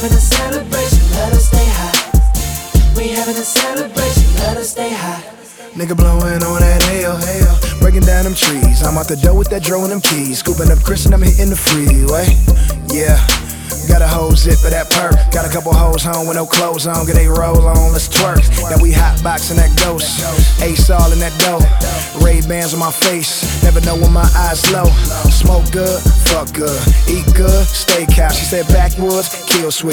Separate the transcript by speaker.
Speaker 1: having a celebration, let us stay high. We having a celebration, let us stay high.
Speaker 2: Nigga blowing on that hell, breaking down them trees. I'm out the door with that dro and them keys, scooping up Chris and I'm hitting the freeway. Yeah, got a whole zip of that perk. Got a couple hoes home with no clothes on, get they roll on, let's twerk. Now we hotboxing that ghost, Ace all in that dough. Ray-Bans on my face, never know when my eyes low. Smoke good, fuck good, eat good, steakhouse. She said backwoods, kill switch.